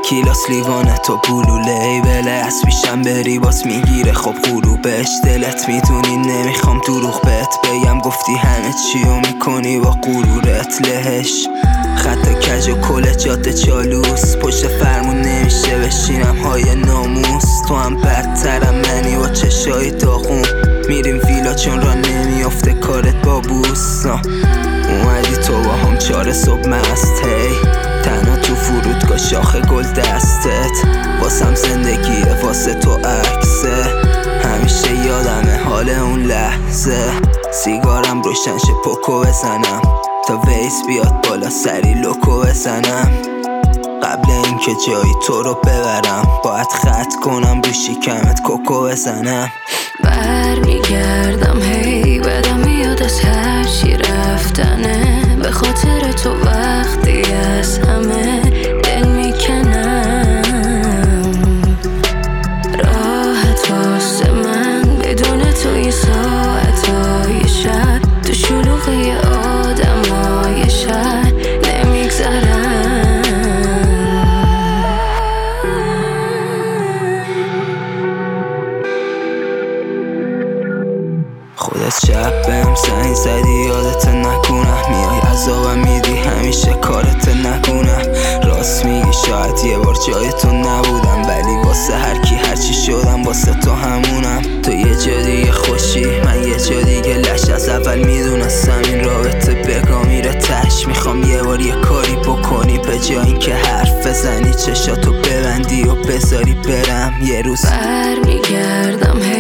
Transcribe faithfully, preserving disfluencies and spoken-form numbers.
کیلاس لیوانه تو بلوله بله از پیشم بری باز میگیره خب غروبش دلت میدونی نمیخوام دروغ بهت بگم گفتی همه چیو میکنی با غرورت لهش خط کج و کل جاده چالوس پشت فرمون نمیشه بشینم های ناموس تو هم بدترم منی با چشای داغون میریم ویلا چون را نمیافته کارت با بوس اومدی تو با هم چار صبح مست هی تنها تو فرودگاه شاخه گل دستت واسم زندگیه واسه تو عکسه همیشه یادمه حال اون لحظه سیگارم روشن شه پوکو بزنم تا ویس بیاد بالا سری لوکو بزنم قبل اینکه جایی تو رو ببرم باید خط کنم رو شکمت کوکو بزنم برمیگردم هی بدم میاد از هر چی رفتنه به خاطر تو وقتی از همه دل میکنم راحت واسه من بدون تو یه ساعتای شب تو شلوغی آدمای شهر نمیگذرم خودت شب بهم زنگ زدی یادت نکنم میای عذابم میدی همیشه کارت نکنم راست میگی شاید یه بار جای تو نبودم ولی واسه هر کی هرچی شدم واسه تو همونم تو یه جا دیگه خوشی من یه جا دیگه لش از اول میدونستم این رابطه بگا میره تش میخوام یه بار یه کاری بکنی به جای اینکه حرف بزنی چشاتو ببندی و بذاری برم یه روز برمیگردم